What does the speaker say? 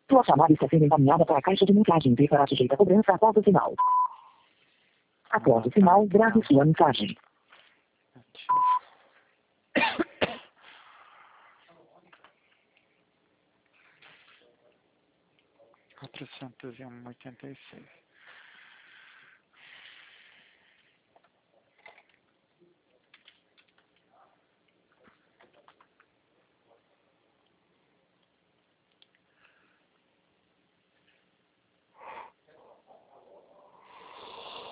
Sua chamada está sendo encaminhada para a caixa de mensagem e será sujeita a cobrança após o sinal. Após o sinal, grave sua mensagem. Quatrocentos e 401,86.